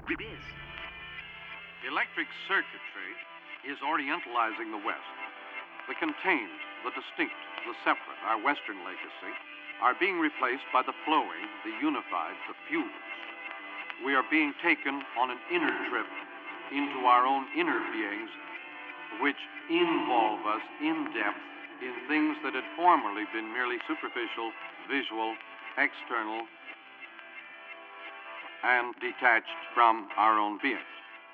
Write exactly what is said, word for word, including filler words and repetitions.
Biz. Electric circuitry is orientalizing the West. The contained, the distinct, the separate, our Western legacy, are being replaced by the flowing, the unified, the fused. We are being taken on an inner trip into our own inner beings, which involve us in depth in things that had formerly been merely superficial, visual, external, and detached from our own beings.